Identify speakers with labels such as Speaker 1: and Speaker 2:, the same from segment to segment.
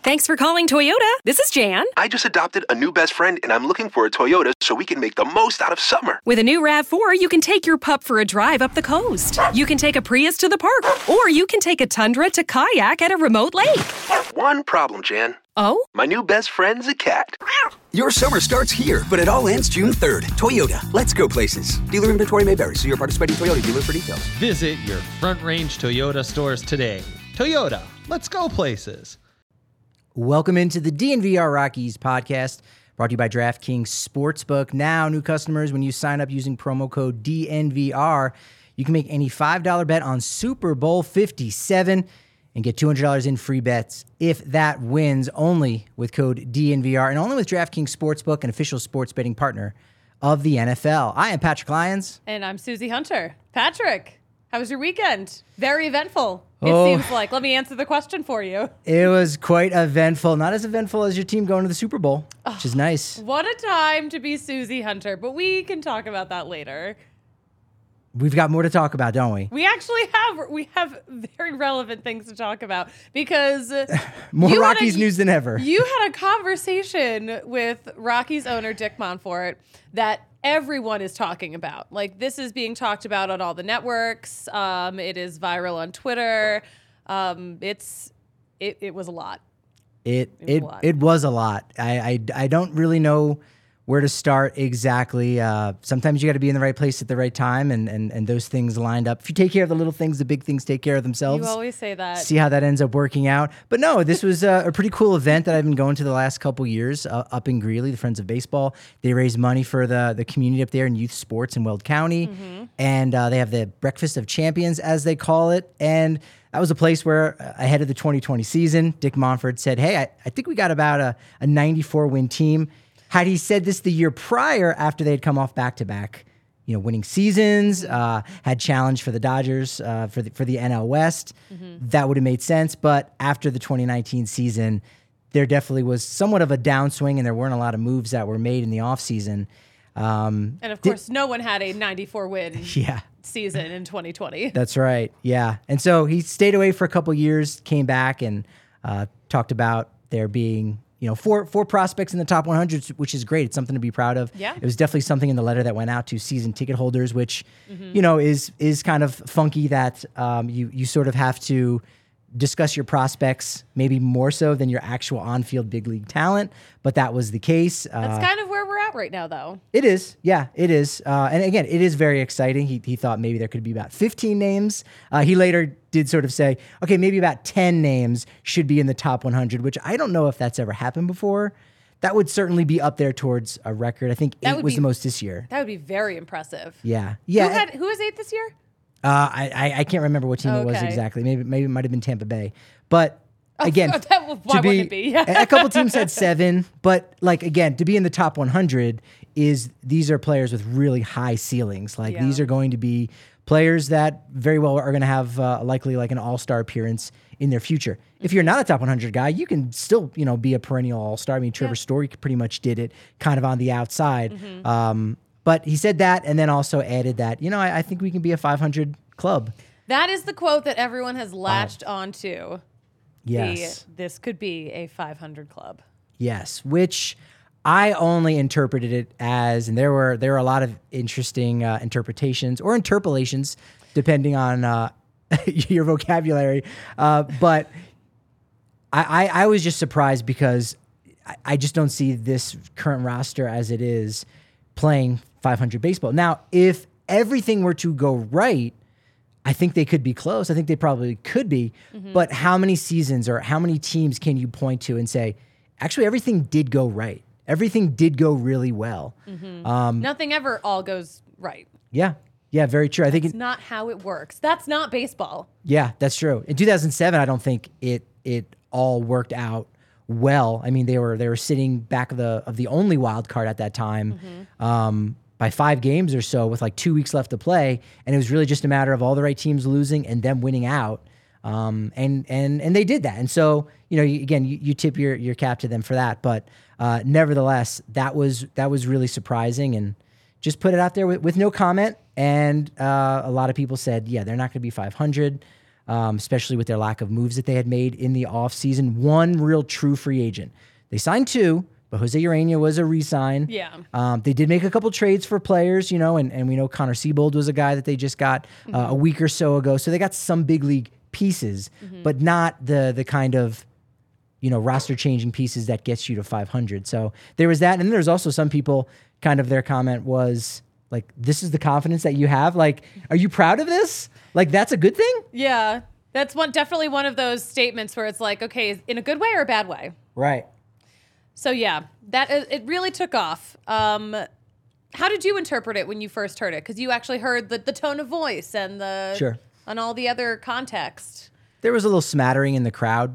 Speaker 1: Thanks for calling Toyota. This is Jan.
Speaker 2: I just adopted a new best friend, and I'm looking for a Toyota so we can make the most out of summer.
Speaker 1: With a new RAV4, you can take your pup for a drive up the coast. You can take a Prius to the park, or you can take a Tundra to kayak at a remote lake.
Speaker 2: One problem, Jan.
Speaker 1: Oh?
Speaker 2: My new best friend's a cat.
Speaker 3: Your summer starts here, but it all ends June 3rd. Toyota, let's go places. Dealer inventory may vary. See your participating Toyota dealer for details.
Speaker 4: Visit your Front Range Toyota stores today. Toyota, let's go places.
Speaker 5: Welcome into the DNVR Rockies podcast, brought to you by DraftKings Sportsbook. Now, new customers, when you sign up using promo code DNVR, you can make any $5 bet on Super Bowl 57 and get $200 in free bets if that wins, only with code DNVR and only with DraftKings Sportsbook, an official sports betting partner of the NFL. I am Patrick Lyons.
Speaker 6: And I'm Susie Hunter. Patrick, how was your weekend? Very eventful, it seems like. Let me answer the question for you.
Speaker 5: It was quite eventful. Not as eventful as your team going to the Super Bowl, which is nice.
Speaker 6: What a time to be Susie Hunter, but we can talk about that later.
Speaker 5: We've got more to talk about, don't we?
Speaker 6: We actually have very relevant things to talk about because
Speaker 5: more Rockies news than ever.
Speaker 6: You had a conversation with Rockies owner Dick Monfort that everyone is talking about. Like, this is being talked about on all the networks. It is viral on Twitter. It was a lot.
Speaker 5: It was a lot. I don't really know where to start exactly. Sometimes you got to be in the right place at the right time, and those things lined up. If you take care of the little things, the big things take care of themselves.
Speaker 6: You always say that.
Speaker 5: See how that ends up working out. But no, this was a pretty cool event that I've been going to the last couple years up in Greeley, the Friends of Baseball. They raise money for the community up there in youth sports in Weld County. Mm-hmm. And they have the Breakfast of Champions, as they call it. And that was a place where, ahead of the 2020 season, Dick Monfort said, hey, I think we got about a 94-win team. Had he said this the year prior, after they had come off back-to-back, winning seasons, had challenged for the Dodgers for the NL West, that would have made sense. But after the 2019 season, there definitely was somewhat of a downswing, and there weren't a lot of moves that were made in the offseason.
Speaker 6: And of course, no one had a 94-win season in 2020.
Speaker 5: That's right, yeah. And so he stayed away for a couple years, came back, and talked about there being four prospects in the top 100, which is great. It's something to be proud of.
Speaker 6: Yeah.
Speaker 5: It was definitely something in the letter that went out to season ticket holders, which, is kind of funky that you sort of have to discuss your prospects maybe more so than your actual on-field big league talent, but that was the case.
Speaker 6: That's kind of where we're at right now, though.
Speaker 5: It is. Yeah, it is. And again, it is very exciting. He thought maybe there could be about 15 names. He later did sort of say, okay, maybe about 10 names should be in the top 100, which I don't know if that's ever happened before. That would certainly be up there towards a record. I think 8 was the most this year.
Speaker 6: That would be very impressive.
Speaker 5: Yeah.
Speaker 6: Who was 8 this year?
Speaker 5: I can't remember what team it was exactly. Maybe it might have been Tampa Bay. But again,
Speaker 6: why wouldn't it be?
Speaker 5: A couple teams had 7, but again, to be in the top 100 these are players with really high ceilings. These are going to be players that very well are going to have likely an all-star appearance in their future. If you're not a top 100 guy, you can still be a perennial all-star. I mean, Trevor Story pretty much did it kind of on the outside. Mm-hmm. But he said that, and then also added that, I think we can be a 500 club.
Speaker 6: That is the quote that everyone has latched onto.
Speaker 5: Yes.
Speaker 6: This could be a 500 club.
Speaker 5: Yes, which I only interpreted it as, and there were a lot of interesting interpretations or interpolations, depending on your vocabulary. But I was just surprised because I just don't see this current roster as it is playing 500 baseball. Now, if everything were to go right, I think they could be close. I think they probably could be. Mm-hmm. But how many seasons or how many teams can you point to and say, actually, everything did go right? Everything did go really well.
Speaker 6: Mm-hmm. Nothing ever all goes right.
Speaker 5: Yeah, very true. I think
Speaker 6: it's not how it works. That's not baseball.
Speaker 5: Yeah, that's true. In 2007, I don't think it all worked out well. I mean, they were sitting back of the only wild card at that time. Mm-hmm. By 5 games or so with 2 weeks left to play. And it was really just a matter of all the right teams losing and them winning out. And they did that. And so, you tip your cap to them for that. But nevertheless, that was really surprising, and just put it out there with no comment. And a lot of people said, yeah, they're not going to be 500. especially with their lack of moves that they had made in the offseason. One real true free agent. They signed 2, but Jose Urena was a re-sign.
Speaker 6: Yeah.
Speaker 5: They did make a couple trades for players, and we know Connor Siebold was a guy that they just got a week or so ago. So they got some big league pieces, but not the kind of, roster changing pieces that gets you to 500. So there was that. And then there's also some people kind of their comment was like, this is the confidence that you have. Like, are you proud of this? Like, that's a good thing?
Speaker 6: Yeah. That's definitely one of those statements where it's like, okay, in a good way or a bad way?
Speaker 5: Right.
Speaker 6: So yeah, it really took off. How did you interpret it when you first heard it? Because you actually heard the tone of voice and and all the other context.
Speaker 5: There was a little smattering in the crowd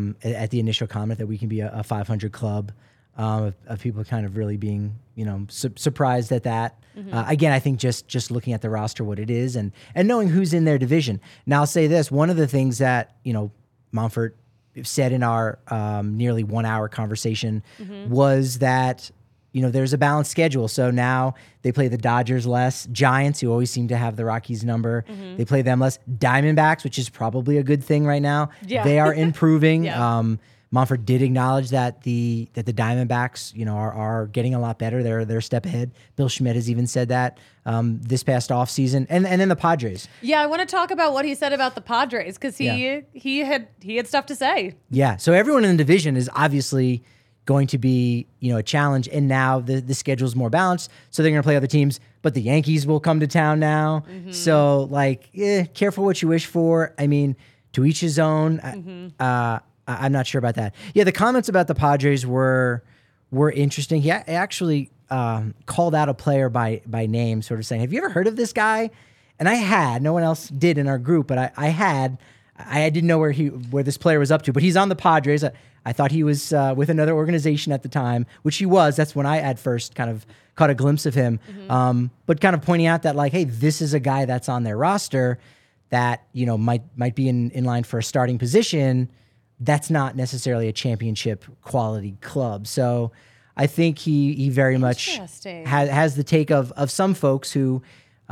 Speaker 5: at the initial comment that we can be a 500 club, of people kind of really being, surprised at that. Again, I think just looking at the roster, what it is, and knowing who's in their division. Now, I'll say this: one of the things that Monfort said in our nearly 1 hour conversation was that there's a balanced schedule. So now they play the Dodgers less, Giants, who always seem to have the Rockies number. They play them less, Diamondbacks, which is probably a good thing right now.
Speaker 6: Yeah.
Speaker 5: They are improving.
Speaker 6: Yeah.
Speaker 5: Monfort did acknowledge that the Diamondbacks, are getting a lot better. They're a step ahead. Bill Schmidt has even said that this past offseason. And then the Padres.
Speaker 6: Yeah, I want to talk about what he said about the Padres because he had stuff to say.
Speaker 5: Yeah. So everyone in the division is obviously going to be, a challenge. And now the schedule's more balanced. So they're going to play other teams. But the Yankees will come to town now. So careful what you wish for. I mean, to each his own. I'm not sure about that. Yeah, the comments about the Padres were interesting. He actually called out a player by name, sort of saying, "Have you ever heard of this guy?" And I had. No one else did in our group, but I had. I didn't know where this player was up to, but he's on the Padres. I thought he was with another organization at the time, which he was. That's when I at first kind of caught a glimpse of him. But kind of pointing out that hey, this is a guy that's on their roster that might be in line for a starting position. That's not necessarily a championship quality club. So I think he very much has the take of some folks who,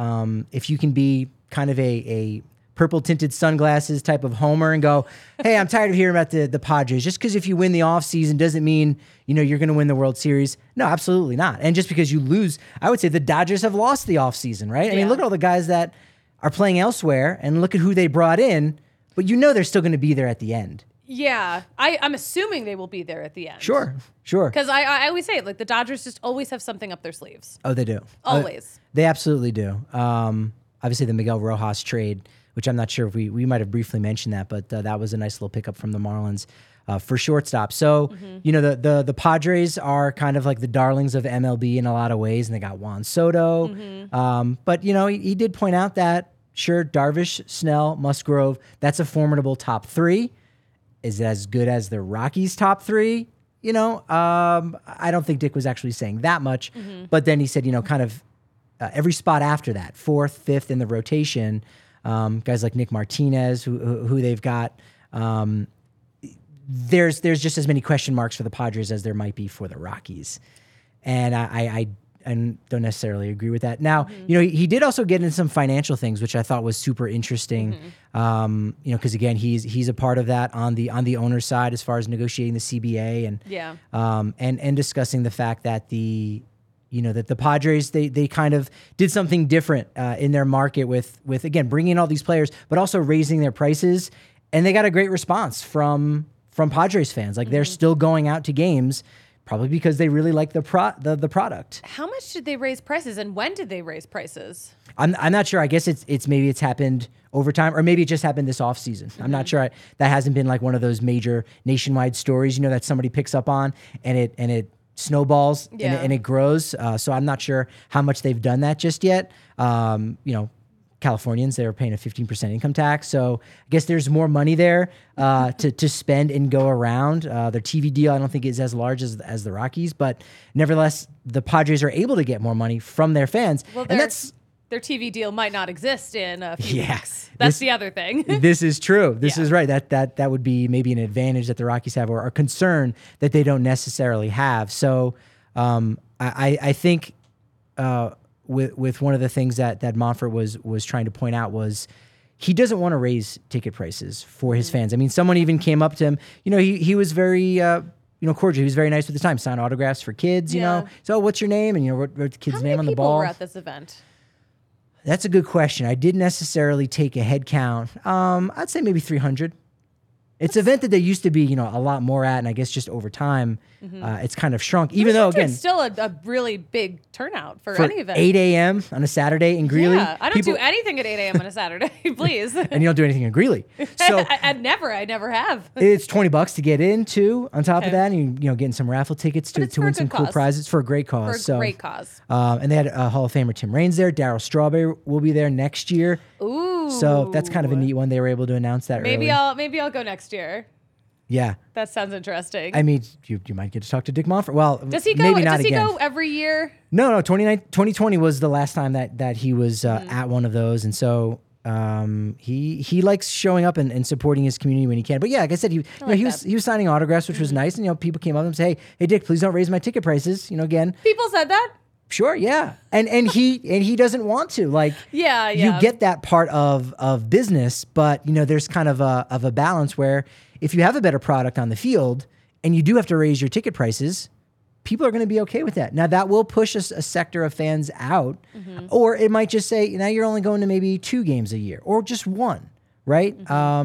Speaker 5: if you can be kind of a purple tinted sunglasses type of homer and go, hey, I'm tired of hearing about the Padres. Just because if you win the offseason doesn't mean, you're going to win the World Series. No, absolutely not. And just because you lose, I would say the Dodgers have lost the offseason, right? I mean, look at all the guys that are playing elsewhere and look at who they brought in, but they're still going to be there at the end.
Speaker 6: Yeah, I'm assuming they will be there at the end.
Speaker 5: Sure.
Speaker 6: Because I always say it, the Dodgers just always have something up their sleeves.
Speaker 5: Oh, they do.
Speaker 6: Always.
Speaker 5: They absolutely do. Obviously, the Miguel Rojas trade, which I'm not sure if we might have briefly mentioned that, but that was a nice little pickup from the Marlins for shortstop. So, the Padres are kind of like the darlings of MLB in a lot of ways, and they got Juan Soto. But, he did point out that, sure, Darvish, Snell, Musgrove, that's a formidable top 3. Is it as good as the Rockies' top 3? I don't think Dick was actually saying that much. But then he said, kind of every spot after that, 4th, 5th in the rotation, guys like Nick Martinez, who they've got. There's just as many question marks for the Padres as there might be for the Rockies. And I don't necessarily agree with that. Now, he did also get into some financial things, which I thought was super interesting. Because again, he's a part of that on the owner's side as far as negotiating the CBA and discussing the fact that that the Padres they kind of did something different in their market with again bringing in all these players, but also raising their prices, and they got a great response from Padres fans. Like they're still going out to games. Probably because they really like the product.
Speaker 6: How much did they raise prices, and when did they raise prices?
Speaker 5: I'm not sure. I guess it's maybe it's happened over time, or maybe it just happened this offseason. I'm not sure. That hasn't been like one of those major nationwide stories, that somebody picks up on and it snowballs and it grows. So I'm not sure how much they've done that just yet. Californians, they were paying a 15% income tax. So I guess there's more money there to spend and go around. Their TV deal, I don't think is as large as the Rockies, but nevertheless, the Padres are able to get more money from their fans.
Speaker 6: Well,
Speaker 5: and that's
Speaker 6: their TV deal might not exist in a few weeks. That's the other thing.
Speaker 5: This is true. This is right. That would be maybe an advantage that the Rockies have, or a concern that they don't necessarily have. So I think with one of the things that Monfort was trying to point out was, he doesn't want to raise ticket prices for his fans. I mean, someone even came up to him. You know, he was very cordial. He was very nice with his time. Signed autographs for kids. You know, so what's your name? And you know, wrote the kid's name on the ball.
Speaker 6: How many people were at this event?
Speaker 5: That's a good question. I didn't necessarily take a head count. I'd say maybe 300. It's an event that there used to be, a lot more at, and I guess just over time, it's kind of shrunk. Even though, again,
Speaker 6: it's still a really big turnout for any event.
Speaker 5: 8 a.m. on a Saturday in Greeley.
Speaker 6: Yeah, I don't do anything at 8 a.m. on a Saturday, please.
Speaker 5: And you don't do anything in Greeley. So
Speaker 6: I never have.
Speaker 5: It's $20 to get in too. On top of that, and getting some raffle tickets to win some cool prizes for a great cause.
Speaker 6: For a great cause.
Speaker 5: And they had Hall of Famer Tim Raines there. Darryl Strawberry will be there next year.
Speaker 6: Ooh.
Speaker 5: So that's kind of a neat one. They were able to announce that
Speaker 6: maybe
Speaker 5: early.
Speaker 6: Maybe I'll go next year.
Speaker 5: Yeah.
Speaker 6: That sounds interesting.
Speaker 5: I mean, you might get to talk to Dick Monfort. Well,
Speaker 6: does he go?
Speaker 5: Maybe not
Speaker 6: does he
Speaker 5: again.
Speaker 6: go every year?
Speaker 5: No. 2020 was the last time that he was at one of those, and so he likes showing up and supporting his community when he can. But yeah, like I said, he was signing autographs, which was nice, and people came up and say, hey Dick, please don't raise my ticket prices. Again,
Speaker 6: people said that.
Speaker 5: Sure, yeah, and he doesn't want to. Like,
Speaker 6: yeah.
Speaker 5: You get that part of business, but there's kind of a balance where if you have a better product on the field and you do have to raise your ticket prices, people are going to be okay with that. Now that will push a sector of fans out, or it might just say now you're only going to maybe 2 games a year or just 1, right?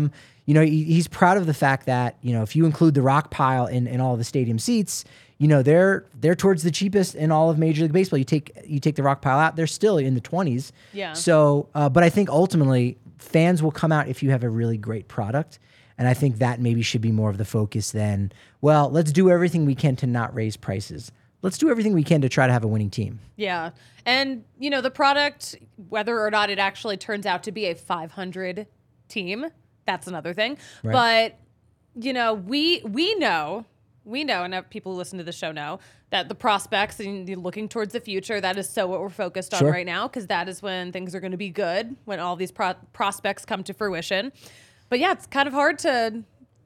Speaker 5: He's proud of the fact that if you include the rock pile in all of the stadium seats. They're towards the cheapest in all of Major League Baseball. You take the rock pile out, they're still in the 20s.
Speaker 6: Yeah.
Speaker 5: So, but I think ultimately fans will come out if you have a really great product, and I think that maybe should be more of the focus than, well, let's do everything we can to not raise prices. Let's do everything we can to try to have a winning team.
Speaker 6: Yeah, and the product, whether or not it actually turns out to be a 500 team, that's another thing.
Speaker 5: Right.
Speaker 6: But we know. We know, and people who listen to the show know, that the prospects and looking towards the future, that is so what we're focused on right now, because that is when things are going to be good, when all these prospects come to fruition. But yeah, it's kind of hard to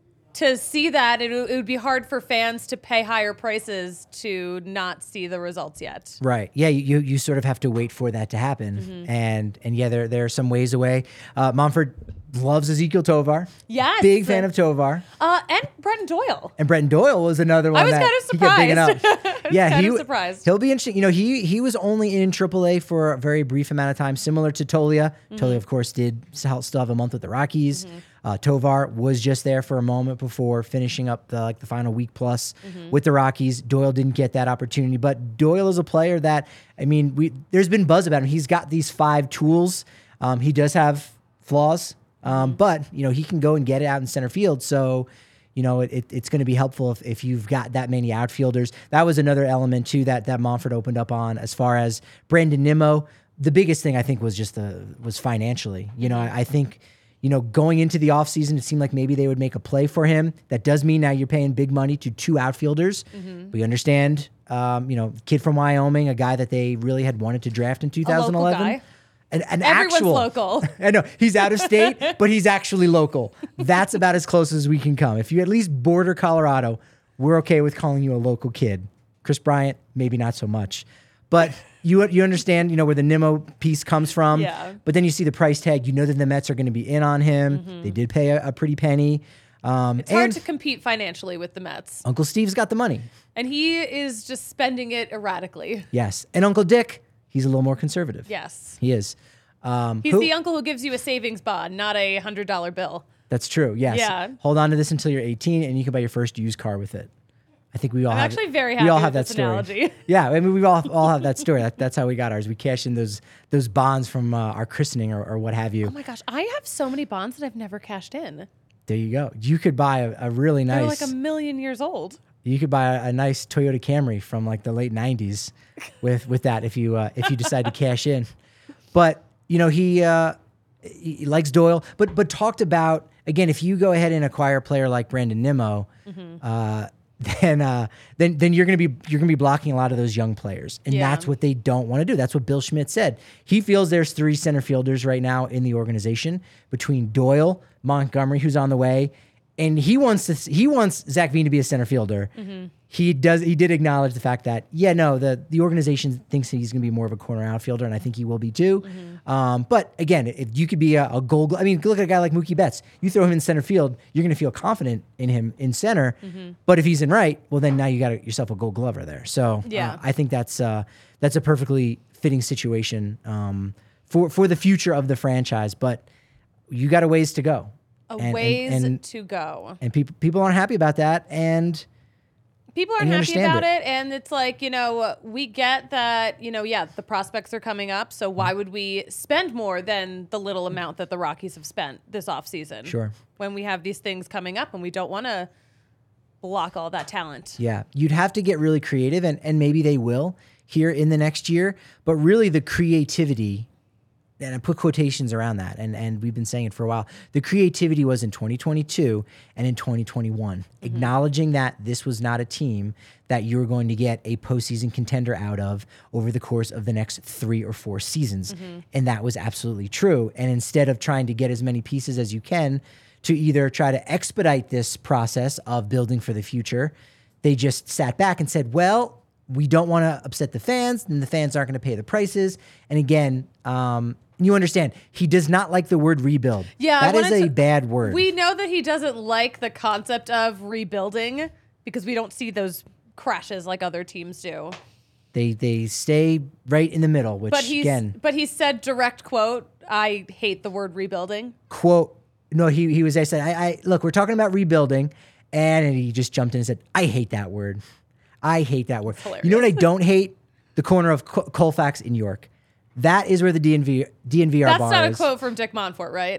Speaker 6: see that. It would be hard for fans to pay higher prices to not see the results yet.
Speaker 5: Right. Yeah, you sort of have to wait for that to happen. And yeah, there are some ways away. Monfort loves Ezequiel Tovar.
Speaker 6: Yes.
Speaker 5: Big fan of Tovar.
Speaker 6: And Brenton Doyle.
Speaker 5: And Brenton Doyle was another one.
Speaker 6: I was kind of surprised.
Speaker 5: Yeah,
Speaker 6: surprised.
Speaker 5: He'll be interesting. He was only in AAA for a very brief amount of time, similar to Tolia. Tolia, of course, did still have a month with the Rockies. Tovar was just there for a moment before finishing up the final week plus with the Rockies. Doyle didn't get that opportunity, but Doyle is a player that, there's been buzz about him. He's got these 5 tools. He does have flaws, but he can go and get it out in center field. So, it's going to be helpful if you've got that many outfielders. That was another element too that Monfort opened up on as far as Brandon Nimmo. The biggest thing I think was just was financially. I think. Going into the offseason, it seemed like maybe they would make a play for him. That does mean now you're paying big money to 2 outfielders. We understand, kid from Wyoming, a guy that they really had wanted to draft in 2011.
Speaker 6: A local guy.
Speaker 5: An
Speaker 6: Everyone's
Speaker 5: actual
Speaker 6: local.
Speaker 5: I know he's out of state, but he's actually local. That's about as close as we can come. If you at least border Colorado, we're okay with calling you a local kid. Chris Bryant, maybe not so much, but you understand, where the Nimmo piece comes from.
Speaker 6: Yeah.
Speaker 5: But then you see the price tag. That the Mets are going to be in on him. They did pay a pretty penny.
Speaker 6: It's hard to compete financially with the Mets.
Speaker 5: Uncle Steve's got the money.
Speaker 6: And he is just spending it erratically.
Speaker 5: Yes. And Uncle Dick, he's a little more conservative.
Speaker 6: Yes.
Speaker 5: He is.
Speaker 6: He's the uncle who gives you a savings bond, not a $100 bill.
Speaker 5: That's true. Yes.
Speaker 6: Yeah.
Speaker 5: Hold on to this until you're 18 and you can buy your first used car with it. I think we all
Speaker 6: I'm
Speaker 5: have
Speaker 6: actually very happy
Speaker 5: we all
Speaker 6: with
Speaker 5: have that
Speaker 6: this
Speaker 5: story.
Speaker 6: analogy.
Speaker 5: Yeah, we all have that story. That's how we got ours. We cashed in those bonds from our christening or what have you.
Speaker 6: Oh my gosh, I have so many bonds that I've never cashed in.
Speaker 5: There you go. You could buy a really nice.
Speaker 6: They're like a million years old.
Speaker 5: You could buy a nice Toyota Camry from like the late 90s with that if you decide to cash in. But he likes Doyle, but talked about, again, if you go ahead and acquire a player like Brandon Nimmo, then you're gonna be blocking a lot of those young players, and that's what they don't want to do. That's what Bill Schmidt said. He feels there's 3 center fielders right now in the organization between Doyle, Montgomery, who's on the way, And he wants Zach Veen to be a center fielder. He did acknowledge the fact that, the organization thinks he's going to be more of a corner outfielder, and I think he will be too. But again, if you could be a gold glove, look at a guy like Mookie Betts. You throw him in center field, you're going to feel confident in him in center. But if he's in right, well, then now you got yourself a gold glover there. So I think that's a perfectly fitting situation for the future of the franchise. But you got a ways to go.
Speaker 6: To go.
Speaker 5: And people aren't happy about that. And
Speaker 6: people aren't happy about it. And it's like, we get that, the prospects are coming up. So why would we spend more than the little amount that the Rockies have spent this offseason?
Speaker 5: Sure.
Speaker 6: When we have these things coming up and we don't want to block all that talent.
Speaker 5: Yeah. You'd have to get really creative, and maybe they will here in the next year. But really the creativity, and I put quotations around that, and we've been saying it for a while. The creativity was in 2022 and in 2021, acknowledging that this was not a team that you were going to get a postseason contender out of over the course of the next 3 or 4 seasons. And that was absolutely true. And instead of trying to get as many pieces as you can to either try to expedite this process of building for the future, they just sat back and said, well, we don't want to upset the fans, and the fans aren't going to pay the prices. And again, you understand, he does not like the word rebuild.
Speaker 6: Yeah,
Speaker 5: that is a bad word.
Speaker 6: We know that he doesn't like the concept of rebuilding because we don't see those crashes like other teams do.
Speaker 5: They stay right in the middle, which
Speaker 6: but he said direct quote, I hate the word rebuilding.
Speaker 5: Quote, no, he said, I look, we're talking about rebuilding, and he just jumped in and said, I hate that word. I hate that word. You know what I don't hate? The corner of Colfax in York. That is where the DNVR bar is.
Speaker 6: That's not a quote from Dick Monfort, right?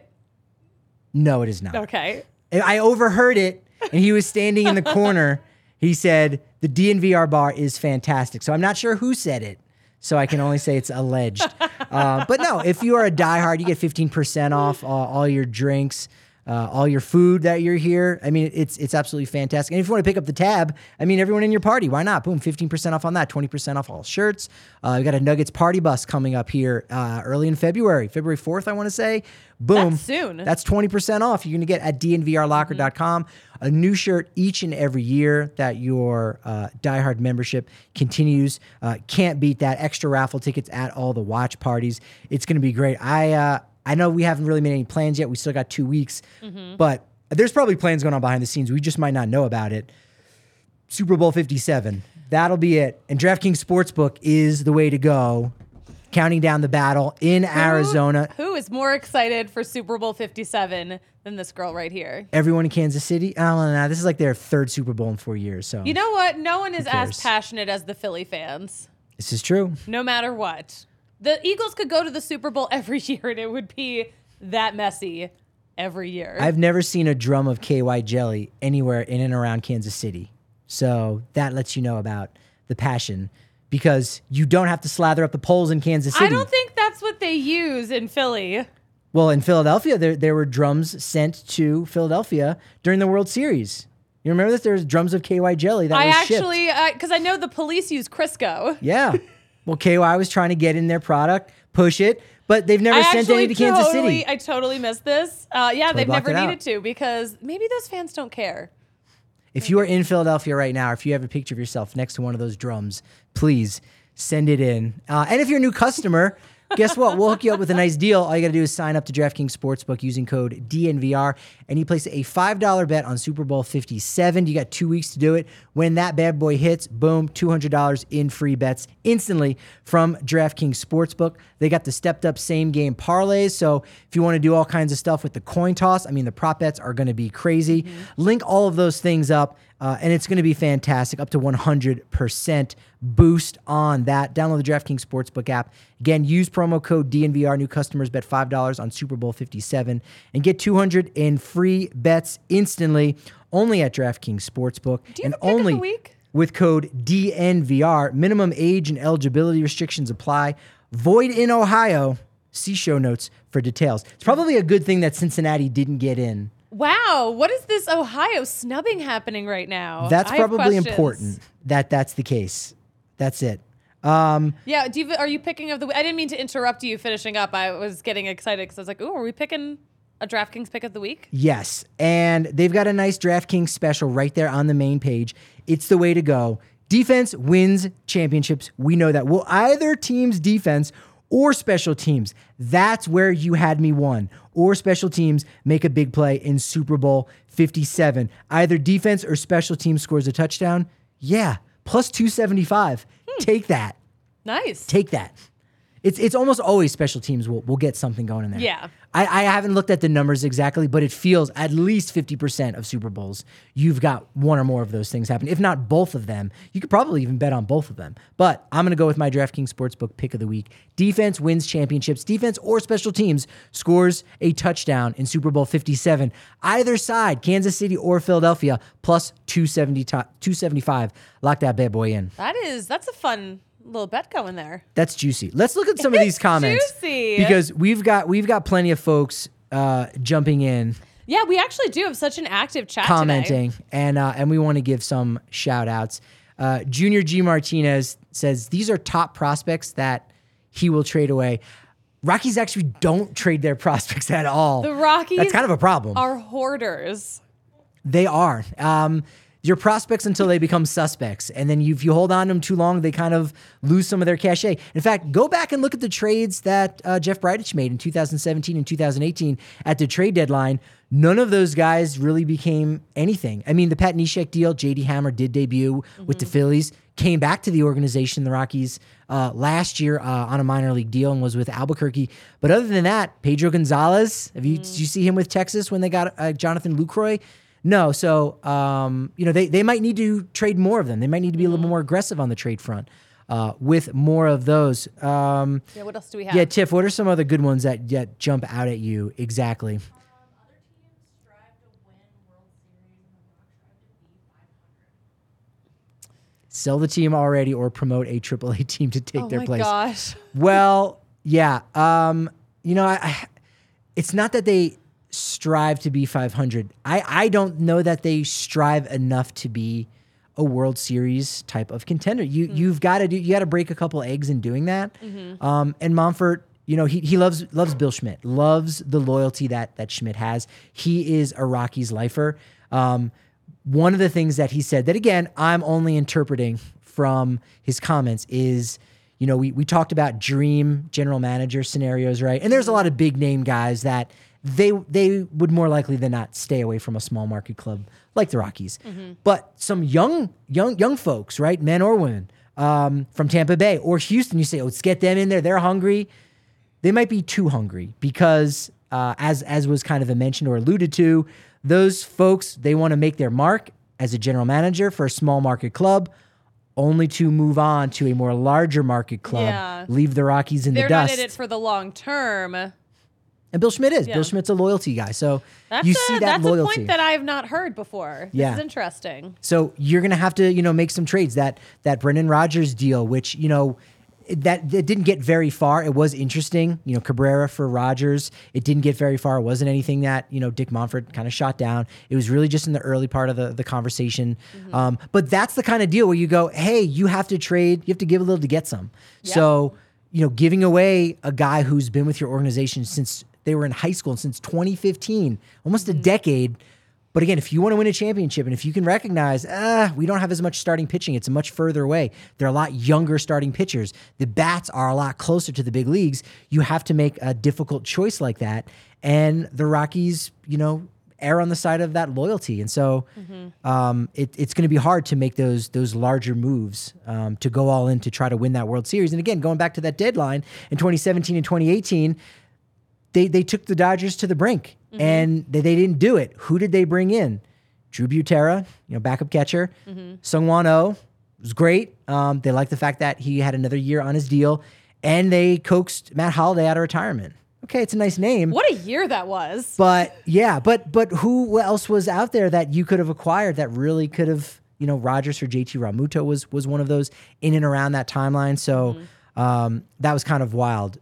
Speaker 5: No, it is not.
Speaker 6: Okay.
Speaker 5: I overheard it, and he was standing in the corner. He said, the DNVR bar is fantastic. So I'm not sure who said it, so I can only say it's alleged. But no, if you are a diehard, you get 15% off all your drinks, all your food that you're here. It's absolutely fantastic. And if you want to pick up the tab, everyone in your party, why not? Boom, 15% off on that, 20% off all shirts. We got a Nuggets party bus coming up here early in February 4th, I want to say. Boom.
Speaker 6: That's soon.
Speaker 5: That's 20% off you're going to get at dnvrlocker.com. A new shirt each and every year that your diehard membership continues. Can't beat that. Extra raffle tickets at all the watch parties. It's going to be great. I know we haven't really made any plans yet. We still got 2 weeks, but there's probably plans going on behind the scenes. We just might not know about it. Super Bowl 57. That'll be it. And DraftKings Sportsbook is the way to go. Counting down the battle in Arizona.
Speaker 6: Who is more excited for Super Bowl 57 than this girl right here?
Speaker 5: Everyone in Kansas City. Oh, no, this is like their 3rd Super Bowl in 4 years. So
Speaker 6: you know what? No one is as passionate as the Philly fans.
Speaker 5: This is true.
Speaker 6: No matter what. The Eagles could go to the Super Bowl every year, and it would be that messy every year.
Speaker 5: I've never seen a drum of KY jelly anywhere in and around Kansas City. So that lets you know about the passion, because you don't have to slather up the poles in Kansas City.
Speaker 6: I don't think that's what they use in Philly.
Speaker 5: Well, in Philadelphia, there were drums sent to Philadelphia during the World Series. You remember this? There's drums of KY jelly that was shipped.
Speaker 6: Because I know the police use Crisco.
Speaker 5: Yeah. Well, KY was trying to get in their product, push it, but they've never sent any to Kansas City.
Speaker 6: I totally missed this. They've never needed to, because maybe those fans don't care.
Speaker 5: If you are in Philadelphia right now, or if you have a picture of yourself next to one of those drums, please send it in. And if you're a new customer, guess what? We'll hook you up with a nice deal. All you got to do is sign up to DraftKings Sportsbook using code DNVR, and you place a $5 bet on Super Bowl 57. You got 2 weeks to do it. When that bad boy hits, boom, $200 in free bets instantly from DraftKings Sportsbook. They got the stepped-up same-game parlays, so if you want to do all kinds of stuff with the coin toss, the prop bets are going to be crazy. Link all of those things up, and it's going to be fantastic, up to 100% boost on that. Download the DraftKings Sportsbook app. Again, use promo code DNVR. New customers bet $5 on Super Bowl 57 and get $200 in free bets instantly, only at DraftKings Sportsbook.
Speaker 6: Do you have a pick of the week?
Speaker 5: With code DNVR. Minimum age and eligibility restrictions apply. Void in Ohio. See show notes for details. It's probably a good thing that Cincinnati didn't get in.
Speaker 6: Wow, what is this Ohio snubbing happening right now?
Speaker 5: That's probably important that that's the case. That's it.
Speaker 6: Are you picking of the week? I didn't mean to interrupt you finishing up. I was getting excited because I was like, ooh, are we picking a DraftKings pick of the week?
Speaker 5: Yes. And they've got a nice DraftKings special right there on the main page. It's the way to go. Defense wins championships. We know that. Will either team's defense or special teams, that's where you had me won, or special teams make a big play in Super Bowl 57. Either defense or special teams scores a touchdown. Yeah. Plus 275. Take that.
Speaker 6: Nice.
Speaker 5: Take that. It's almost always special teams will get something going in there.
Speaker 6: Yeah.
Speaker 5: I haven't looked at the numbers exactly, but it feels at least 50% of Super Bowls, you've got one or more of those things happen. If not both of them, you could probably even bet on both of them. But I'm going to go with my DraftKings Sportsbook pick of the week. Defense wins championships. Defense or special teams scores a touchdown in Super Bowl 57. Either side, Kansas City or Philadelphia, plus 275. Lock that bad boy in.
Speaker 6: That's a fun little bet going there.
Speaker 5: That's juicy. Let's look at some of these comments.
Speaker 6: Juicy.
Speaker 5: Because we've got plenty of folks jumping in,
Speaker 6: Yeah, we actually do have such an active chat
Speaker 5: commenting,
Speaker 6: today.
Speaker 5: and we want to give some shout outs. Junior G Martinez says these are top prospects that he will trade away. Rockies actually don't trade their prospects at all.
Speaker 6: The Rockies
Speaker 5: That's kind of a problem.
Speaker 6: are hoarders.
Speaker 5: They are. Your prospects until they become suspects. And then if you hold on to them too long, they kind of lose some of their cachet. In fact, go back and look at the trades that Jeff Bridich made in 2017 and 2018 at the trade deadline. None of those guys really became anything. I mean, the Pat Neshek deal, J.D. Hammer did debut with the Phillies, came back to the organization, the Rockies, last year on a minor league deal and was with Albuquerque. But other than that, Pedro Gonzalez, did you see him with Texas when they got Jonathan Lucroy? No, so they might need to trade more of them. They might need to be a little more aggressive on the trade front with more of those.
Speaker 6: Yeah, what else do we have?
Speaker 5: Yeah, Tiff, what are some other good ones that jump out at you exactly?
Speaker 7: Other teams strive to win World Series and the Rock strive to be 500.
Speaker 5: Sell the team already or promote a AAA team to take their place.
Speaker 6: Oh my gosh.
Speaker 5: Well, yeah. It's not that they strive to be 500. I don't know that they strive enough to be a World Series type of contender. You got to break a couple eggs in doing that. And Monfort, he loves Bill Schmidt, loves the loyalty that Schmidt has. He is a Rockies lifer. One of the things that he said that, again, I'm only interpreting from his comments is, we talked about dream general manager scenarios, right? And there's a lot of big name guys that they would more likely than not stay away from a small market club like the Rockies. But some young folks, right, men or women, from Tampa Bay or Houston, you say, let's get them in there. They're hungry. They might be too hungry because, as was kind of mentioned or alluded to, those folks, they want to make their mark as a general manager for a small market club, only to move on to a more larger market club, leave the Rockies in the dust.
Speaker 6: They're not in it for the long term.
Speaker 5: And Bill Schmidt is.
Speaker 6: Yeah.
Speaker 5: Bill Schmidt's a loyalty guy. So
Speaker 6: That's
Speaker 5: you see that loyalty.
Speaker 6: That's a point that I have not heard before. This is interesting.
Speaker 5: So you're going to have to, make some trades. That Brendan Rodgers deal, which, that it didn't get very far. It was interesting, Cabrera for Rodgers. It didn't get very far. It wasn't anything that, Dick Monfort kind of shot down. It was really just in the early part of the conversation. But that's the kind of deal where you go, hey, you have to trade. You have to give a little to get some. Yep. So, giving away a guy who's been with your organization since they were in high school, since 2015, almost a decade. But again, if you want to win a championship and if you can recognize, we don't have as much starting pitching, it's much further away. They're a lot younger starting pitchers. The bats are a lot closer to the big leagues. You have to make a difficult choice like that. And the Rockies, err on the side of that loyalty. And so it's going to be hard to make those larger moves to go all in to try to win that World Series. And again, going back to that deadline in 2017 and 2018, they took the Dodgers to the brink, and they didn't do it. Who did they bring in? Drew Butera, backup catcher. Sung-Won Oh was great. They liked the fact that he had another year on his deal, and they coaxed Matt Holliday out of retirement. Okay, it's a nice name.
Speaker 6: What a year that was.
Speaker 5: But yeah, but who else was out there that you could have acquired that really could have, Rodgers or JT Realmuto was one of those in and around that timeline. So that was kind of wild.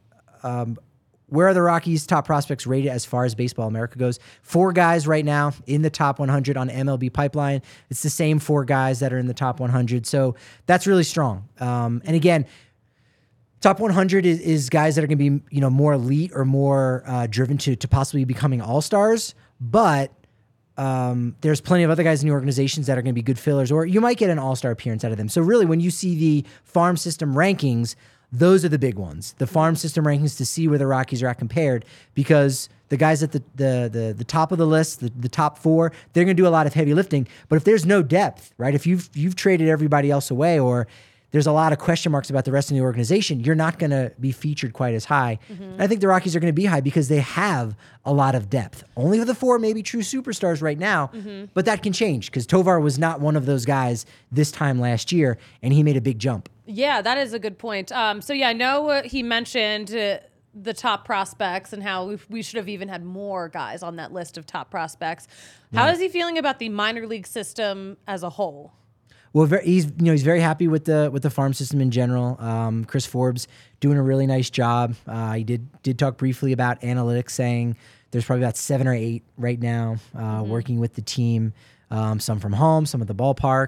Speaker 5: Where are the Rockies' top prospects rated as far as Baseball America goes? 4 guys right now in the top 100 on MLB Pipeline. It's the same 4 guys that are in the top 100. So that's really strong. And again, Top 100 is guys that are going to be, more elite or more driven to possibly becoming all-stars. But there's plenty of other guys in the organizations that are going to be good fillers, or you might get an all-star appearance out of them. So really, when you see the farm system rankings, those are the big ones. The farm system rankings to see where the Rockies are at compared, because the guys at the top of the list, the top 4, they're going to do a lot of heavy lifting. But if there's no depth, right? If you've traded everybody else away, or there's a lot of question marks about the rest of the organization, you're not going to be featured quite as high. And I think the Rockies are going to be high because they have a lot of depth. Only the 4 maybe true superstars right now, but that can change because Tovar was not one of those guys this time last year, and he made a big jump.
Speaker 6: Yeah, that is a good point. So yeah, I know he mentioned the top prospects and how we should have even had more guys on that list of top prospects. How is he feeling about the minor league system as a whole?
Speaker 5: Well, he's very happy with the farm system in general. Chris Forbes doing a really nice job. He did talk briefly about analytics, saying there's probably about 7 or 8 right now working with the team. Some from home, some at the ballpark.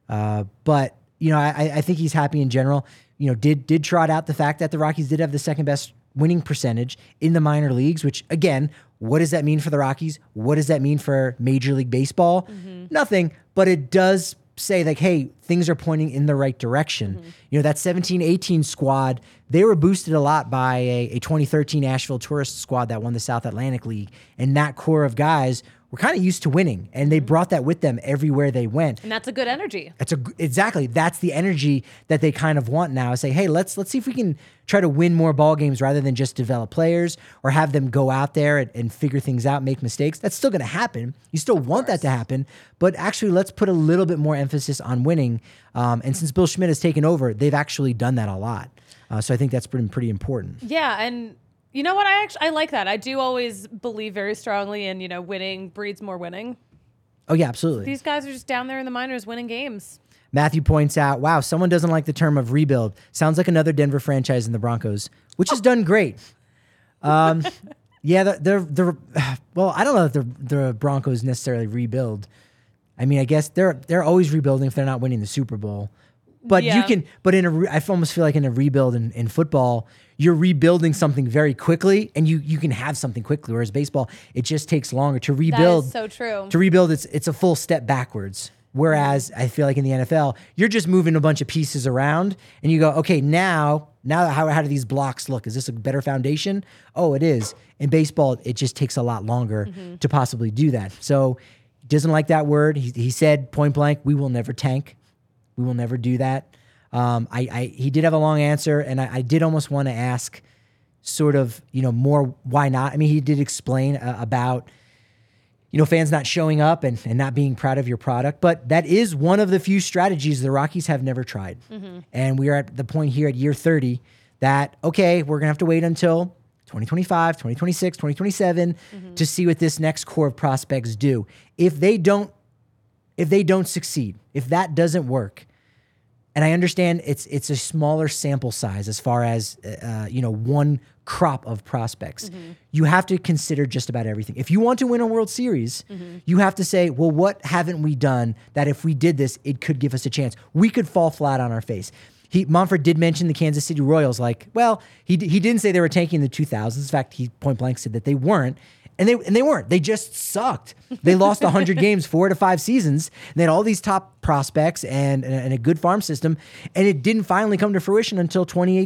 Speaker 5: But I think he's happy in general. Did trot out the fact that the Rockies did have the second best winning percentage in the minor leagues. Which again, what does that mean for the Rockies? What does that mean for Major League Baseball? Nothing. But it does say like, hey, things are pointing in the right direction. That 17-18 squad, they were boosted a lot by a 2013 Asheville Tourist squad that won the South Atlantic League. And that core of guys were kind of used to winning, and they brought that with them everywhere they went.
Speaker 6: And that's a good energy.
Speaker 5: Exactly. That's the energy that they kind of want now. Say, hey, let's see if we can try to win more ball games rather than just develop players or have them go out there and figure things out, make mistakes. That's still going to happen. You still want that to happen, but actually let's put a little bit more emphasis on winning. And since Bill Schmidt has taken over, they've actually done that a lot. So I think that's been pretty important.
Speaker 6: Yeah, and you know what? I like that. I do always believe very strongly in, winning breeds more winning.
Speaker 5: Oh, yeah, absolutely.
Speaker 6: These guys are just down there in the minors winning games.
Speaker 5: Matthew points out, wow, someone doesn't like the term of rebuild. Sounds like another Denver franchise in the Broncos, which has done great. Yeah, well, I don't know if the Broncos necessarily rebuild. I mean, I guess they're always rebuilding if they're not winning the Super Bowl. But
Speaker 6: Yeah.
Speaker 5: I almost feel like in a rebuild in football, you're rebuilding something very quickly, and you can have something quickly. Whereas baseball, it just takes longer to rebuild.
Speaker 6: That is so true.
Speaker 5: To rebuild, it's a full step backwards. Whereas I feel like in the NFL, you're just moving a bunch of pieces around, and you go, okay, now how do these blocks look? Is this a better foundation? Oh, it is. In baseball, it just takes a lot longer to possibly do that. So he doesn't like that word. He said point blank, we will never tank. We will never do that. He did have a long answer, and I did almost want to ask sort of, more why not. I mean, he did explain about, fans not showing up and not being proud of your product, but that is one of the few strategies the Rockies have never tried. And we are at the point here at year 30 that, okay, we're going to have to wait until 2025, 2026, 2027 to see what this next core of prospects do. If they don't succeed, if that doesn't work, and I understand it's a smaller sample size as far as one crop of prospects. You have to consider just about everything. If you want to win a World Series, you have to say, well, what haven't we done that if we did this, it could give us a chance? We could fall flat on our face. Monfort did mention the Kansas City Royals. He didn't say they were tanking in the 2000s. In fact, he point blank said that they weren't. And they weren't. They just sucked. They lost 100 games 4 to 5 seasons. And they had all these top prospects and a good farm system. And it didn't finally come to fruition until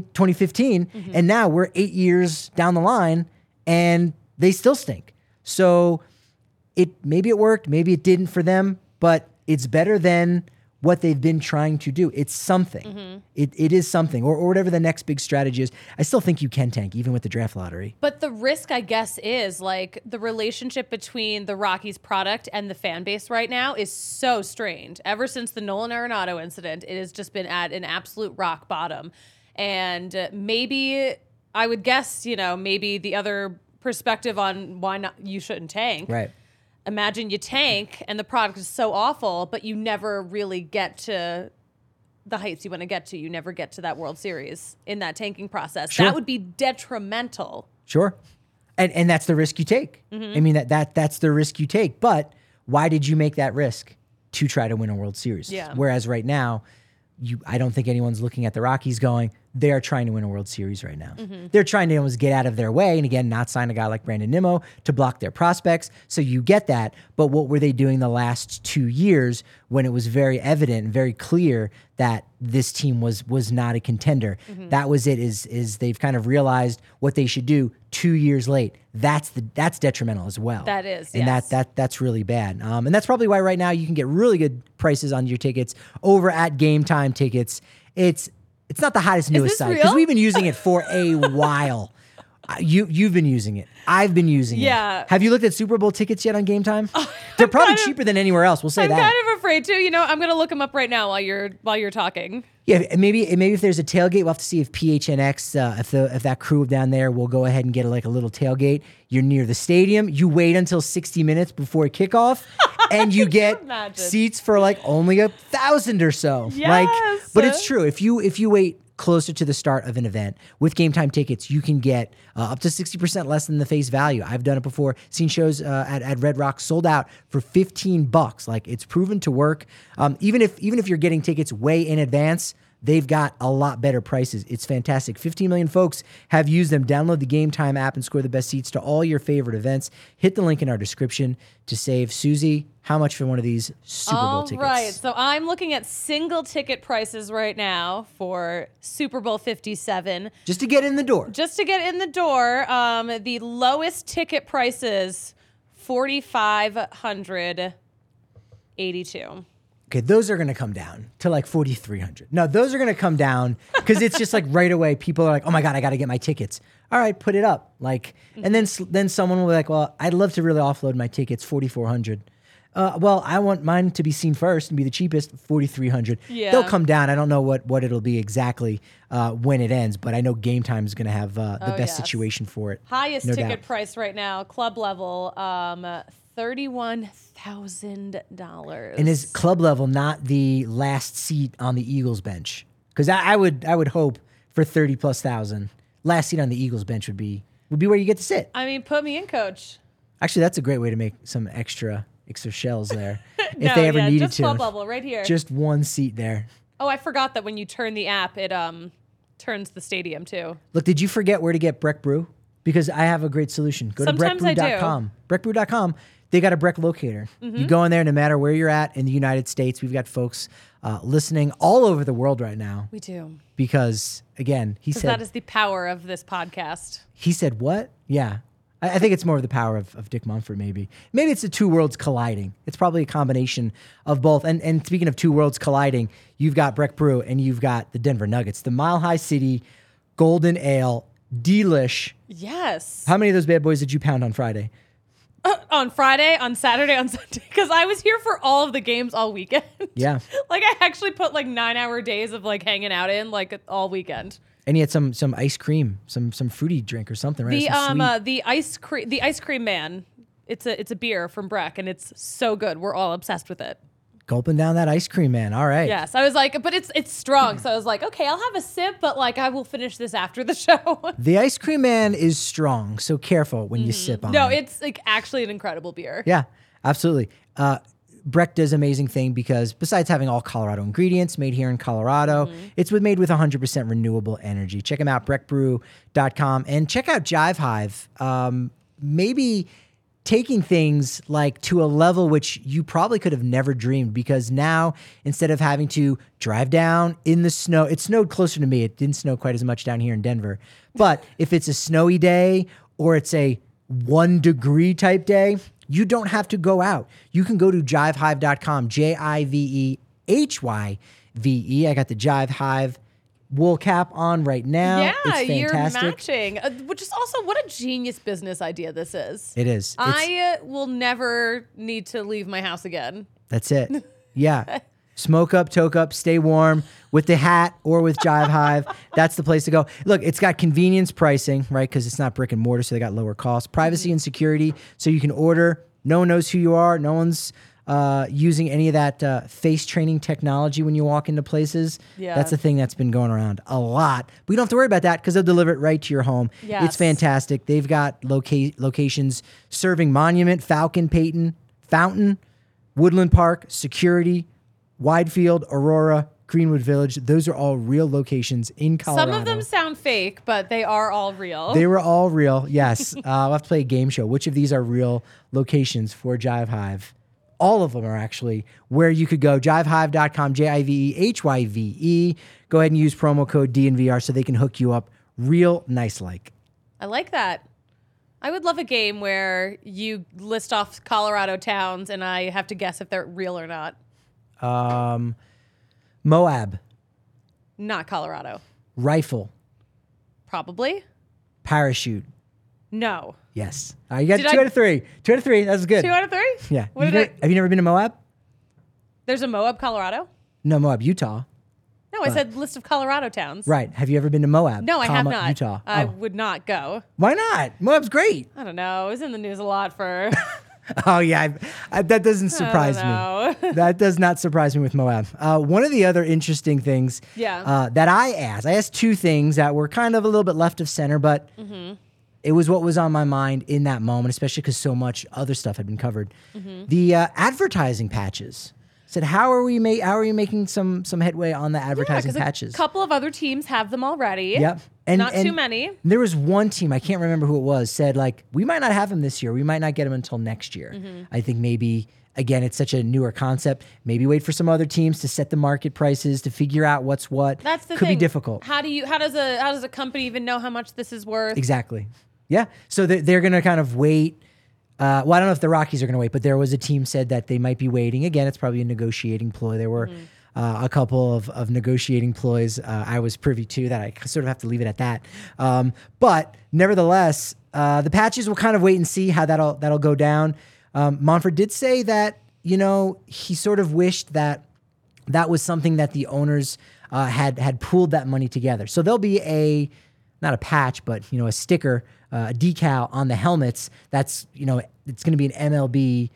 Speaker 5: 2015. And now we're 8 years down the line, and they still stink. So maybe it worked, maybe it didn't for them, but it's better than what they've been trying to do. It's something. It is something, or whatever the next big strategy is. I still think you can tank, even with the draft lottery.
Speaker 6: But the risk, I guess, is the relationship between the Rockies product and the fan base right now is so strained. Ever since the Nolan Arenado incident, it has just been at an absolute rock bottom. And maybe, I would guess, maybe the other perspective on why not you shouldn't tank.
Speaker 5: Right.
Speaker 6: Imagine you tank and the product is so awful, but you never really get to the heights you want to get to. You never get to that World Series in that tanking process.
Speaker 5: Sure.
Speaker 6: That would be detrimental.
Speaker 5: Sure. And that's the risk you take. I mean, that's the risk you take. But why did you make that risk? To try to win a World Series.
Speaker 6: Yeah.
Speaker 5: Whereas right now, I don't think anyone's looking at the Rockies going, they are trying to win a World Series right now. They're trying to almost get out of their way and again, not sign a guy like Brandon Nimmo to block their prospects. So you get that. But what were they doing the last 2 years when it was very evident and very clear that this team was not a contender? That was it, is they've kind of realized what they should do 2 years late. That's detrimental as well.
Speaker 6: That is,
Speaker 5: and
Speaker 6: yes.
Speaker 5: that's really bad. And that's probably why right now you can get really good prices on your tickets over at Game Time Tickets. It's not the hottest, newest
Speaker 6: this
Speaker 5: site because
Speaker 6: real?
Speaker 5: we've been using it for a while. You've been using it. I've been using it.
Speaker 6: Yeah.
Speaker 5: Have you looked at Super Bowl tickets yet on Game Time? They're probably cheaper than anywhere else. We'll say
Speaker 6: I'm
Speaker 5: that.
Speaker 6: kind of afraid to. I'm going to look them up right now while you're talking.
Speaker 5: Yeah, and maybe if there's a tailgate, we'll have to see if PHNX, if that crew down there will go ahead and get a little tailgate. You're near the stadium. You wait until 60 minutes before kickoff, and you get
Speaker 6: imagine?
Speaker 5: seats for only 1,000 or so.
Speaker 6: Yes.
Speaker 5: But it's true. If you wait closer to the start of an event with Game Time Tickets, you can get up to 60% less than the face value. I've done it before. Seen shows at Red Rock sold out for $15. It's proven to work. Even if you're getting tickets way in advance, they've got a lot better prices. It's fantastic. 15 million folks have used them. Download the Game Time app and score the best seats to all your favorite events. Hit the link in our description to save. Susie, how much for one of these Super Bowl tickets?
Speaker 6: All right. So I'm looking at single ticket prices right now for Super Bowl 57.
Speaker 5: Just to get in the door.
Speaker 6: Just to get in the door, the lowest ticket prices, $4,582.
Speaker 5: Okay, those are going to come down to $4,300. No, those are going to come down because it's just right away. People are like, "Oh my god, I got to get my tickets." All right, put it up. And then someone will be like, "Well, I'd love to really offload my tickets, $4,400." Well, I want mine to be seen first and be the cheapest, $4,300.
Speaker 6: Yeah.
Speaker 5: They'll come down. I don't know what it'll be exactly when it ends, but I know Game Time is going to have the best
Speaker 6: yes.
Speaker 5: situation for it.
Speaker 6: Highest
Speaker 5: no
Speaker 6: ticket
Speaker 5: doubt.
Speaker 6: price right now, club level, $31,000.
Speaker 5: And is club level not the last seat on the Eagles bench? Because I would hope for 30,000+. Last seat on the Eagles bench would be where you get to sit.
Speaker 6: I mean, put me in, coach.
Speaker 5: Actually, that's a great way to make some extra shells there. If
Speaker 6: No,
Speaker 5: they ever
Speaker 6: yeah,
Speaker 5: needed
Speaker 6: just
Speaker 5: to.
Speaker 6: club level right here.
Speaker 5: Just one seat there.
Speaker 6: Oh, I forgot that when you turn the app, it turns the stadium too.
Speaker 5: Look, did you forget where to get Breck Brew? Because I have a great solution. Go
Speaker 6: Sometimes
Speaker 5: to
Speaker 6: I do.
Speaker 5: breckbrew.com. Breckbrew.com. They got a Breck locator. You go in there no matter where you're at in the United States. We've got folks listening all over the world right now.
Speaker 6: We do.
Speaker 5: Because, again, he
Speaker 6: Because
Speaker 5: said...
Speaker 6: that is the power of this podcast.
Speaker 5: He said what? Yeah. I think it's more of the power of Dick Mumford, maybe. Maybe it's the two worlds colliding. It's probably a combination of both. And speaking of two worlds colliding, you've got Breck Brew and you've got the Denver Nuggets. The Mile High City Golden Ale Delish.
Speaker 6: Yes.
Speaker 5: How many of those bad boys did you pound on Friday?
Speaker 6: On Friday, on Saturday, on Sunday. Because I was here for all of the games all weekend.
Speaker 5: Yeah.
Speaker 6: I actually put 9-hour days of hanging out in all weekend.
Speaker 5: And you had some ice cream, some fruity drink or something, right?
Speaker 6: The ice cream man. It's a beer from Breck, and it's so good. We're all obsessed with it.
Speaker 5: Gulping down that ice cream, man. All right.
Speaker 6: Yes, I was like, but it's strong, so I was like, okay, I'll have a sip, but I will finish this after the show.
Speaker 5: The ice cream man is strong, so careful when you sip on
Speaker 6: No,
Speaker 5: it.
Speaker 6: it's actually an incredible beer.
Speaker 5: Yeah, absolutely. Breck does an amazing thing because besides having all Colorado ingredients made here in Colorado, it's made with 100% renewable energy. Check them out, breckbrew.com, and check out Jive Hive. Maybe taking things to a level which you probably could have never dreamed, because now instead of having to drive down in the snow, it snowed closer to me. It didn't snow quite as much down here in Denver. But if it's a snowy day or it's a 1 degree type day, you don't have to go out. You can go to jivehive.com, JIVEHYVE. I got the Jive Hive wool cap on right now.
Speaker 6: Yeah,
Speaker 5: it's
Speaker 6: you're
Speaker 5: fantastic.
Speaker 6: matching. Which is also, what a genius business idea this is.
Speaker 5: It is.
Speaker 6: I will never need to leave my house again.
Speaker 5: That's it. Yeah. Smoke up, toke up, stay warm with the hat or with Jive Hive. That's the place to go. Look, it's got convenience pricing, right? Because it's not brick and mortar, so they got lower costs. Privacy and security, so you can order. No one knows who you are. No one's using any of that face training technology when you walk into places.
Speaker 6: Yeah.
Speaker 5: That's a thing that's been going around a lot. But you don't have to worry about that because they'll deliver it right to your home.
Speaker 6: Yes.
Speaker 5: It's fantastic. They've got locations serving Monument, Falcon, Peyton, Fountain, Woodland Park, Security, Widefield, Aurora, Greenwood Village. Those are all real locations in Colorado.
Speaker 6: Some of them sound fake, but they are all real.
Speaker 5: They were all real, yes. I'll have to play a game show. Which of these are real locations for Jive Hive? All of them are actually where you could go. JiveHive.com, JIVEHYVE. Go ahead and use promo code DNVR so they can hook you up real nice like.
Speaker 6: I like that. I would love a game where you list off Colorado towns and I have to guess if they're real or not.
Speaker 5: Moab,
Speaker 6: Not Colorado.
Speaker 5: rifle,
Speaker 6: Probably.
Speaker 5: parachute.
Speaker 6: No.
Speaker 5: Yes. You got
Speaker 6: Did
Speaker 5: 2
Speaker 6: I-
Speaker 5: out of 3. 2 out of 3. That was good.
Speaker 6: 2 out of 3?
Speaker 5: Yeah.
Speaker 6: What
Speaker 5: Have
Speaker 6: did
Speaker 5: you never been to Moab?
Speaker 6: There's a Moab, Colorado?
Speaker 5: No, Moab, Utah.
Speaker 6: No, I said list of Colorado towns.
Speaker 5: Right. Have you ever been to Moab?
Speaker 6: No, I have
Speaker 5: comma,
Speaker 6: not.
Speaker 5: Utah.
Speaker 6: I
Speaker 5: Oh.
Speaker 6: would not go.
Speaker 5: Why not? Moab's great.
Speaker 6: I don't know. It was in the news a lot for.
Speaker 5: Oh, yeah. That doesn't surprise me. That does not surprise me with Moab. One of the other interesting things that I asked 2 things that were kind of a little bit left of center, but it was what was on my mind in that moment, especially because so much other stuff had been covered. The advertising patches. Said, how are you making some headway on the advertising patches?
Speaker 6: A couple of other teams have them already.
Speaker 5: Yep.
Speaker 6: Not too many.
Speaker 5: There was one team, I can't remember who it was, said like, we might not have them this year. We might not get them until next year. I think maybe, again, it's such a newer concept. Maybe wait for some other teams to set the market prices, to figure out what's what.
Speaker 6: That's the
Speaker 5: Could
Speaker 6: thing.
Speaker 5: be difficult.
Speaker 6: How does a company even know how much this is worth?
Speaker 5: Exactly. Yeah. So they're going to kind of wait. Well, I don't know if the Rockies are going to wait, but there was a team said that they might be waiting. Again, it's probably a negotiating ploy. There were a couple of negotiating ploys I was privy to that I sort of have to leave it at that. But nevertheless, the patches will kind of wait and see how that'll go down. Monfort did say that, he sort of wished that was something that the owners had pooled that money together. So there'll be not a patch, but a sticker, a decal on the helmets. That's it's going to be an MLB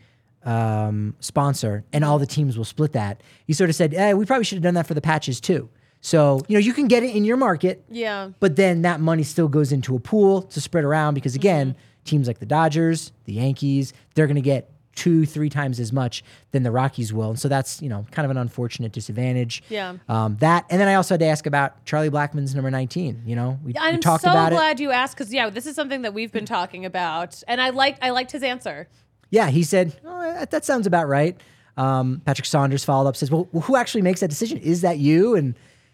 Speaker 5: sponsor, and all the teams will split that. He sort of said, we probably should have done that for the patches too. So you can get it in your market, but then that money still goes into a pool to spread around because again, teams like the Dodgers, the Yankees, they're going to get 2-3 times as much than the Rockies will. And so that's, kind of an unfortunate disadvantage.
Speaker 6: Yeah.
Speaker 5: That, and then I also had to ask about Charlie Blackmon's number 19. We
Speaker 6: I'm
Speaker 5: talked
Speaker 6: so
Speaker 5: about
Speaker 6: glad you asked because this is something that we've been talking about, and I liked his answer.
Speaker 5: Yeah, he said, that sounds about right. Patrick Saunders followed up, says, well, who actually makes that decision? Is that you? And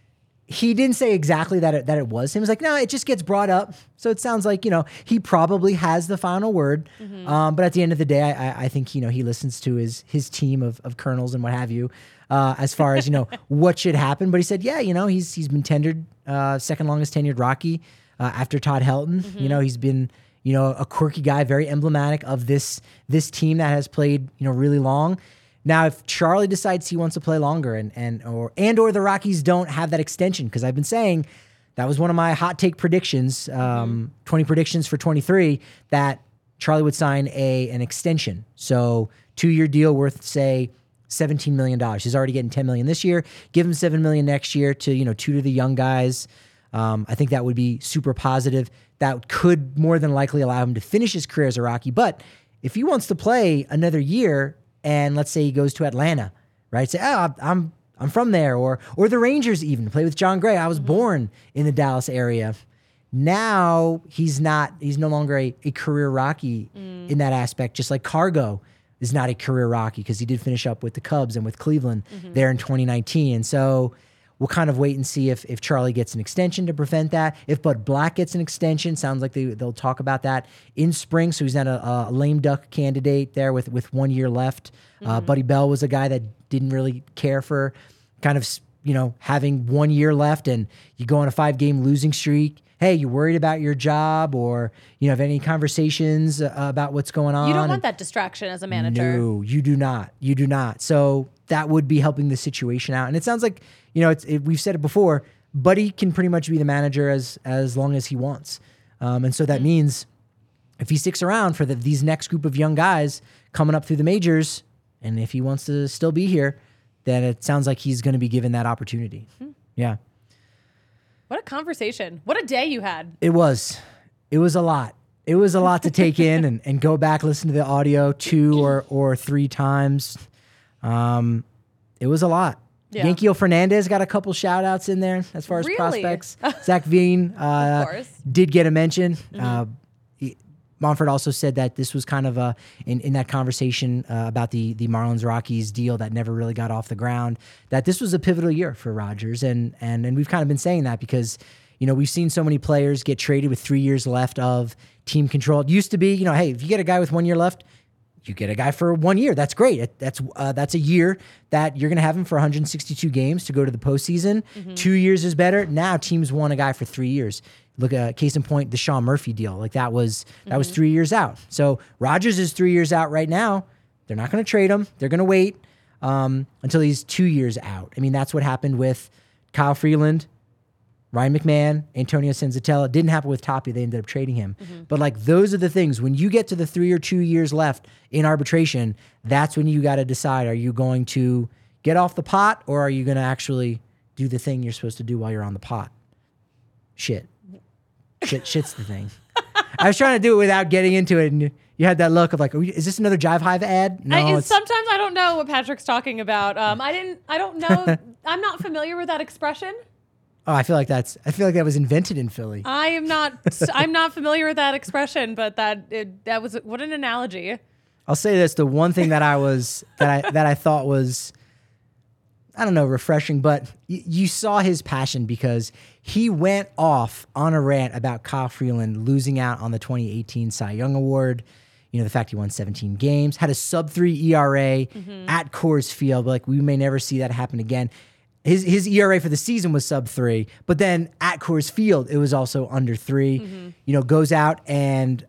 Speaker 5: he didn't say exactly that it was him. He was like, no, it just gets brought up. So it sounds like, he probably has the final word. But at the end of the day, I think, he listens to his team of colonels and what have you, as far as, what should happen. But he said, yeah, he's been tendered second longest tenured Rocky after Todd Helton. He's been, a quirky guy, very emblematic of this team that has played, really long. Now, if Charlie decides he wants to play longer and or the Rockies don't have that extension, because I've been saying that was one of my hot take predictions, 20 predictions for 23, that Charlie would sign an extension. So 2-year deal worth, say, $17 million. He's already getting $10 million this year. Give him $7 million next year to, tutor the young guys. I think that would be super positive. That could more than likely allow him to finish his career as a Rocky. But if he wants to play another year, and let's say he goes to Atlanta, right? Say, I'm from there, or the Rangers even play with John Gray. I was born in the Dallas area. Now he's no longer a career Rocky in that aspect. Just like Cargo is not a career Rocky because he did finish up with the Cubs and with Cleveland there in 2019. And so we'll kind of wait and see if Charlie gets an extension to prevent that. If Bud Black gets an extension, sounds like they'll talk about that in spring. So he's not a lame duck candidate there with 1 year left. Buddy Bell was a guy that didn't really care for kind of, having 1 year left and you go on a 5-game losing streak. Hey, you worried about your job or, have any conversations about what's going on?
Speaker 6: You don't want that distraction as a manager.
Speaker 5: No, you do not. You do not. So that would be helping the situation out. And it sounds like, we've said it before, Buddy can pretty much be the manager as long as he wants. And so that means if he sticks around for these next group of young guys coming up through the majors, and if he wants to still be here, then it sounds like he's going to be given that opportunity. Yeah.
Speaker 6: What a conversation. What a day you had.
Speaker 5: It was a lot. It was a lot to take in and go back, listen to the audio 2 or 3 times. It was a lot.
Speaker 6: Yeah.
Speaker 5: Yankeel Fernandez got a couple shout outs in there as far as
Speaker 6: Really?
Speaker 5: prospects. Zach Veen
Speaker 6: course.
Speaker 5: did get a mention. Monfort also said that this was kind of in that conversation about the Marlins Rockies deal that never really got off the ground, that this was a pivotal year for Rodgers. And we've kind of been saying that because, we've seen so many players get traded with 3 years left of team control. It used to be, hey, if you get a guy with 1 year left, you get a guy for 1 year. That's great. That's a year that you're going to have him for 162 games to go to the postseason. 2 years is better. Now teams want a guy for 3 years. Look at case in point, the Sean Murphy deal. Like that was 3 years out. So Rodgers is 3 years out right now. They're not going to trade him. They're going to wait until he's 2 years out. I mean, that's what happened with Kyle Freeland, Ryan McMahon, Antonio Senzatella. It didn't happen with Tapia. They ended up trading him. But like those are the things. When you get to the 3 or 2 years left in arbitration, that's when you got to decide, are you going to get off the pot or are you going to actually do the thing you're supposed to do while you're on the pot? Shit's the thing. I was trying to do it without getting into it, and you had that look of like, is this another Jive Hive ad? No,
Speaker 6: Sometimes I don't know what Patrick's talking about. I don't know. I'm not familiar with that expression.
Speaker 5: Oh, I feel like that was invented in Philly.
Speaker 6: I'm not familiar with that expression, but that was what an analogy.
Speaker 5: I'll say this: the one thing that I thought was, I don't know, refreshing, but you saw his passion because he went off on a rant about Kyle Freeland losing out on the 2018 Cy Young Award. The fact he won 17 games, had a sub-3 ERA at Coors Field. But like, we may never see that happen again. His ERA for the season was sub-3, but then at Coors Field, it was also under 3. Goes out and,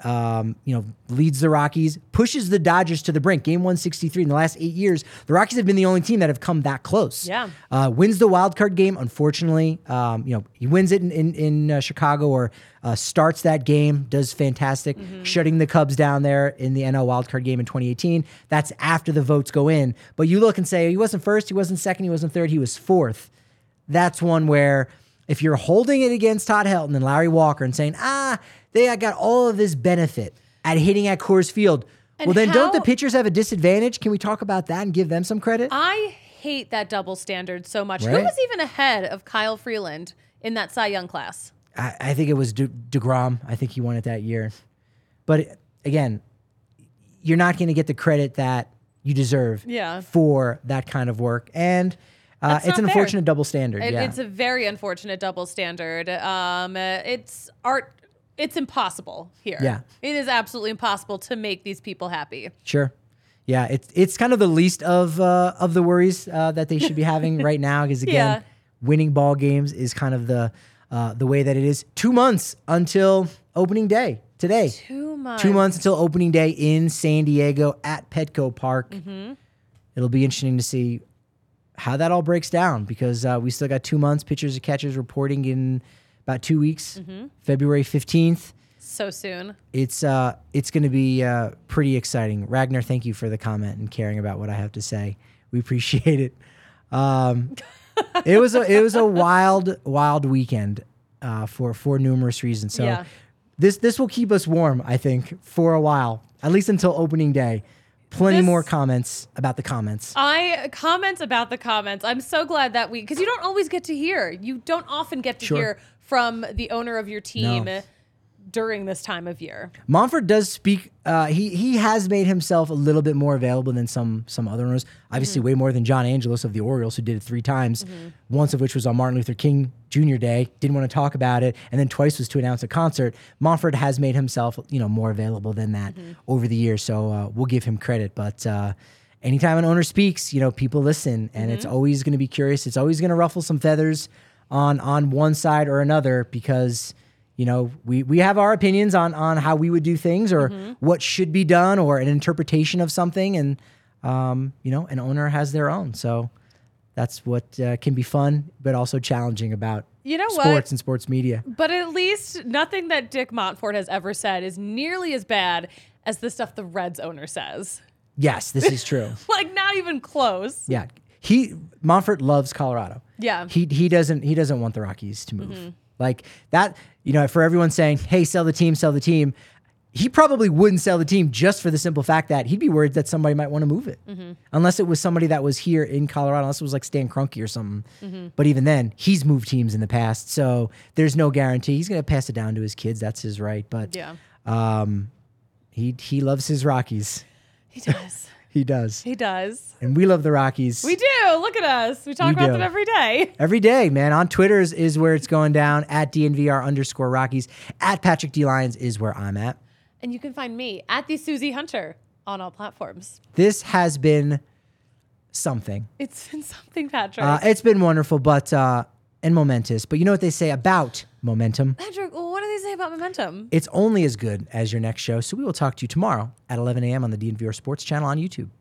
Speaker 5: leads the Rockies, pushes the Dodgers to the brink. Game 163 in the last 8 years, the Rockies have been the only team that have come that close.
Speaker 6: Yeah.
Speaker 5: Wins the wild card game, unfortunately. He wins it in Chicago or starts that game, does fantastic, shutting the Cubs down there in the NL wild card game in 2018. That's after the votes go in. But you look and say, he wasn't first, he wasn't second, he wasn't third, he was fourth. That's one where if you're holding it against Todd Helton and Larry Walker and saying, they got all of this benefit at hitting at Coors Field, well, then don't the pitchers have a disadvantage? Can we talk about that and give them some credit?
Speaker 6: I hate that double standard so much.
Speaker 5: Right?
Speaker 6: Who was even ahead of Kyle Freeland in that Cy Young class?
Speaker 5: I think it was DeGrom. I think he won it that year. But again, you're not going to get the credit that you deserve for that kind of work. And it's an unfortunate double standard.
Speaker 6: It's a very unfortunate double standard. It's art. It's impossible here.
Speaker 5: Yeah.
Speaker 6: It is absolutely impossible to make these people happy.
Speaker 5: Sure. Yeah, it's kind of the least of the worries that they should be having right now because, again, winning ball games is kind of the way that it is. 2 months until opening day today.
Speaker 6: 2 months.
Speaker 5: 2 months until opening day in San Diego at Petco Park. It'll be interesting to see how that all breaks down because we still got 2 months. Pitchers and catchers reporting in about 2 weeks, February 15th.
Speaker 6: So soon.
Speaker 5: It's going to be pretty exciting. Ragnar, thank you for the comment and caring about what I have to say. We appreciate it. It was a wild weekend for numerous reasons. So this will keep us warm, I think, for a while, at least until opening day. Plenty more comments about the comments.
Speaker 6: Comments about the comments. I'm so glad that because you don't always get to hear. You don't often get to hear from the owner of your team during this time of year.
Speaker 5: Monfort does speak. He has made himself a little bit more available than some other owners. Obviously, way more than John Angelos of the Orioles, who did it 3 times, once of which was on Martin Luther King Jr. Day. Didn't want to talk about it, and then twice was to announce a concert. Monfort has made himself, more available than that over the years. So we'll give him credit. But anytime an owner speaks, people listen, and it's always going to be curious. It's always going to ruffle some feathers on one side or another because. We have our opinions on how we would do things or what should be done or an interpretation of something. And, an owner has their own. So that's what can be fun, but also challenging about sports and sports media.
Speaker 6: But at least nothing that Dick Montfort has ever said is nearly as bad as the stuff the Reds owner says.
Speaker 5: Yes, this is true.
Speaker 6: Not even close.
Speaker 5: Yeah. Montfort loves Colorado.
Speaker 6: Yeah.
Speaker 5: He doesn't want the Rockies to move. Like that, for everyone saying, hey, sell the team. he probably wouldn't sell the team just for the simple fact that he'd be worried that somebody might want to move it. Unless it was somebody that was here in Colorado, unless it was like Stan Kroenke or something. But even then, he's moved teams in the past, so there's no guarantee. He's going to pass it down to his kids. That's his right. But he loves his Rockies.
Speaker 6: He does.
Speaker 5: He does.
Speaker 6: He does.
Speaker 5: And we love the Rockies.
Speaker 6: We do. Look at us. We talk about them every day.
Speaker 5: Every day, man. On Twitter is where it's going down. At DNVR_Rockies. At Patrick D. Lyons is where I'm at.
Speaker 6: And you can find me at the Susie Hunter on all platforms.
Speaker 5: This has been something.
Speaker 6: It's been something, Patrick.
Speaker 5: It's been wonderful, but and momentous. But you know what they say about momentum?
Speaker 6: Patrick, well, what do they say about momentum?
Speaker 5: It's only as good as your next show. So we will talk to you tomorrow at 11 a.m. on the DNVR Sports channel on YouTube.